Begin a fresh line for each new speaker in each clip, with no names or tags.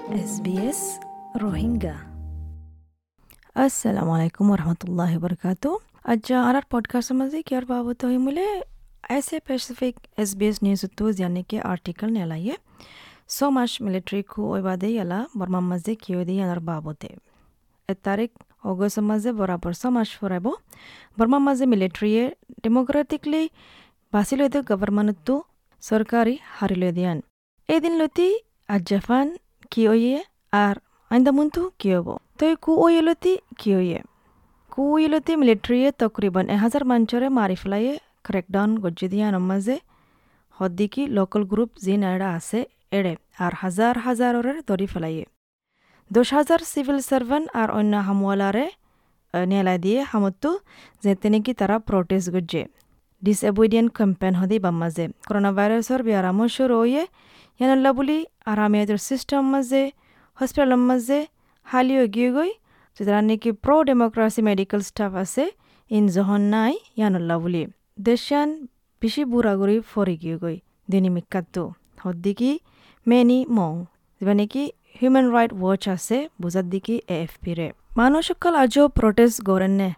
SBS Rohingya. আসসালামু আলাইকুম ওরহমতুল্লাহি ওবরকাতু। আজ আর পডকাস্টের মাঝে কি আর বাবত হই মুলে ऐसे पैसिफिक SBS न्यूज़ तो जाने के आर्टिकल ने लाइए सो माश मिलिट्री को ओइबादे याला बर्मा मजे कियो दे यानर बाबते तारीख अगस्त मजे बराबर सो माश फराबो बर्मा मजे मिलिट्री डेमोक्रेटिकली बासिलो दे गवर्नमेंट तो सरकारी हारिलो दियान ए दिन लती आजाफान কিয়ে আর আইন্দামুন্তু কিয়ব তই কুইলতি মিলিটারিয়ে তকরিবান 1000 মানচরে মারি ফেলায়ে ক্র্যাকডাউন গজ্জিদিয়া নমাজে হদ্দিকি লোকাল গ্রুপ জিন এড়া আছে এড়ে আর হাজার হাজারের ধরি ফেলায়ে 10,000 সিভিল সার্ভান্ট আর অন্য হামওয়ালারে নেলা দিয়ে হামতো যেতে নাকি তারা প্রোটেস্ট গজ্জে ডিসঅবিডিয়েন্ট ক্যাম্পেইন হদি বাম্মাজে করোনা ভাইরাসের বিয়ারামো শুরু হয়ে ইয়ানাল্লা বলি আরামিয়াদের সিস্টেম মাঝে হসপিটালের মাঝে হালিও গিয়ে গই যেটা নাকি প্রো ডেমোক্রেসি মেডিকেল স্টাফ আছে ইন জহন নাই ইয়ানাল্লা বলি দেশান বেশি বুড়াগুড়ি ফরি গিয়ে গই দিনী মিকাতো হদ্দিকি মেনি মং যেটা নাকি হিউম্যান রাইট ওয়াচ আছে বুঝার দিকে AFP রে মানুষ সকল আজও প্রোটেস্ট করেন নে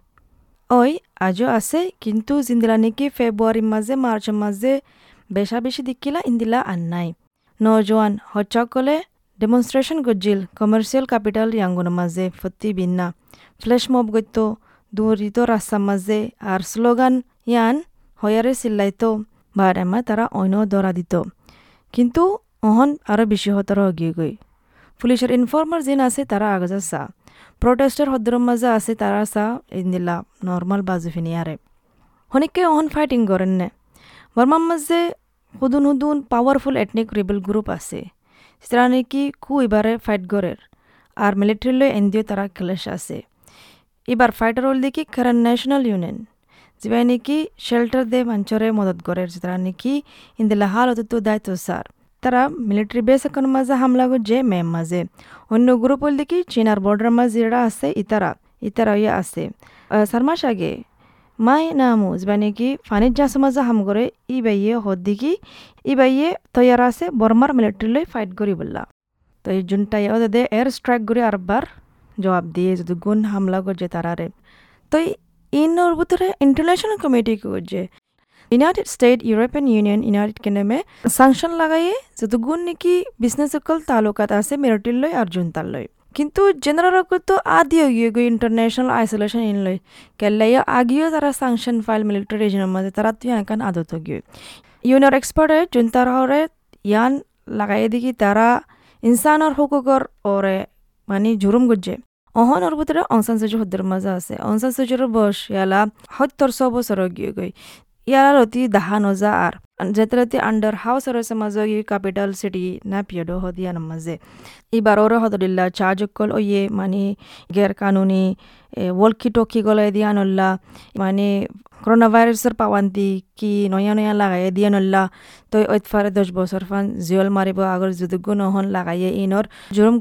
ওই আজও আছে কিন্তু জিন্দিলা নাকি ফেব্রুয়ারি মাঝে মার্চের মাঝে বেশি দিকিলা ইন্দিলা আর নাই নজওয়ান হচ্চকলে ডেমনস্ট্রেশন গজ্জিল কমার্শিয়াল ক্যাপিটাল ইয়াঙ্গুনের মাঝে ফতি বিন্না ফ্ল্যাশ মব গত্য দূরিত রাস্তার মাঝে আর স্লোগান ইয়ান হয়ারে চিল্লাইতো বারামা তারা অন্য দরা দিত কিন্তু অহন আরও বেশি হতর গিয়ে গই পুলিশের ইনফর্মার যিন আছে তারা আগজা চা প্রোটেস্টের হদ্দরের মাঝে আছে তারা চা ইন্দিলা নর্মাল বাজু ফিনিয়ারে হনিকে অহন ফাইটিং করেন নে বর্মার মাঝে হুদুন পাওয়ারফুল এথনিক রিবেল গ্রুপ আছে যারা নাকি এবারে ফাইট গরের আর মিলিটারিলৈ এনদিও তারা ক্লেশ আছে এবার ফাইটার হল দেখি কারণ ন্যাশনাল ইউনিয়ন যেবাই নাকি শেল্টার দে মাঞ্চরে মদত গরের যারা নাকি ইন্দিলা হাল অত দায়িত্ব স্যার তারা মিলিটারি বেস এখন মাঝে হামলা করছে মেম মাঝে অন্য গ্রুপ হল দেখি চীনার বর্ডার মাঝে যেটা আছে ইতারা ইয়ে আছে সারমাস আগে মাই নামু যেবাই কি ফানির জাসু মাঝে হাম করে বাইয়ে হদ্দিকি বাইয়ে তৈয়ার আছে বর্মার মিলিটারিলৈ ফাইট করি বললা তো এই জুনটাই ওদের এয়ার স্ট্রাইক করে আরবার জবাব দিয়ে যদি গুণ হামলা করছে তারারে তো ইনোর ভিতরে ইন্টারন্যাশনাল কমিটি করছে United State European Union United কিংডমে সাংশন লাগাইয়ে যদি গুণ নাকি বিজনেস সকল তালুকাত আছে মিলিটারিলৈ আর জুনতারলৈ কিন্তু জেনারেল তো আদিও গিয়ে গই ইন্টারন্যাশনাল আইসোলেশন ইনলই কেল্লাইয়া আগিও তারা সাংশন ফাইল মিলিটারি রিজনের মধ্যে তারা তুই একান আদত গিয়ে ইউনিয়র এক্সপার্টে জুনতার হরে ইয়ান লাগাই দেখি তারা ইনসানের হুকুকর ওরে মানে জুরুম গুজে অহনের ভিতরে অংসান সুজু হদ্দের মাঝে আছে অংসান সুজুর বয়স ইয়ালা 70 বছর গিয়ে গই ইয়ালা রতি দাহা নজা আর যেতরাতি আন্ডার হাউস রয়েছে মাঝে এই ক্যাপিটাল সিটি না পিয়ডো হদিয়ান মাঝে এবার ওরা হদরিল্লা চার্জকল ওয়ে মানে গের কানুনি ওয়ালকি টকি গলে দিয়ানল্লা মানে করোনা ভাইরাসের পাওয়ান্তি কি নয়া লাগাই দিয়ানল্লা তো ওইফারে 10 বছর ফান জিওল মারিব আগর যদি নহন লাগাইয়ে ইনর জুরুম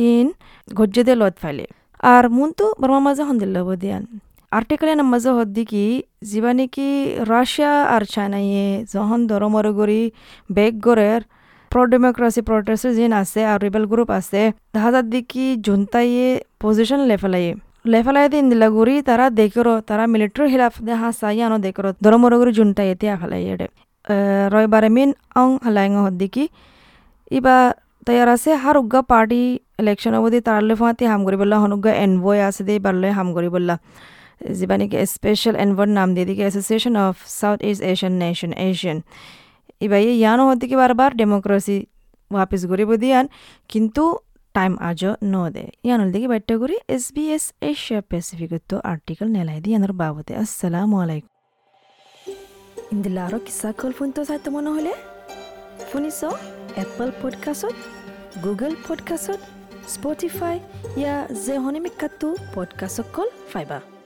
গজ্জে দিয়ে লত ফাইলে আর মন তো বর্মা মাঝে হন্দিল্লা দিয়ান আর্টিকেলের মাঝে হদ্দি কি যিবা নাকি রাশিয়া আর চাইনাইয়ে যখন দরমরগরি বেগ গড়ের প্রো ডেমোক্রেসি প্রোটেস্টার যিন আছে আর রিবেল গ্রুপ আছে তাহাজার দিকে জুনতাইয়ে পজিশন লেফেলাই দিন দিলা গুড়ি তারা দেখরো তারা মিলিটারি হিলাফ দেখা চাইয়ানো দেখরো দরমরগরি জুনতাইয়ে তিয়া ফেলাইয়ে রবিবারে মিন অং হালাইং হদ্দি কি ইবা তৈয়ার আছে হার উগ্গা পার্টি ইলেকশন অবধি তারালে ফাঁতি হাম করি বললা হনুগ্গা এনভয় আছে দে বারলে হাম করি বললা যেবা নাকি স্পেশাল এনভয়ের নাম দিয়ে দিকে Association of South East Asian Nation ASEAN এবার ইয়ানো হতে কি বারবার ডেমোক্রেসি ওয়াপিস করিব দিয়ান কিন্তু টাইম আজও ন দে ইয়ানোর দিকে বাইটটা করি SBS এশিয়া প্যাসিফিক তো আর্টিকেল নেলাই দিয়ে ইয়ানোর বাবদে আসসালামু আলাইকুম ইন্দিলা আরও কিসা কল ফোন তো চাইতে মনে হলে শুনিছ এপল পডকাষ্টত গুগল পডকাষ্টত স্পটিফাই ইয়া যে হনিমিকাতো পডকাষ্ট কল ফাইবা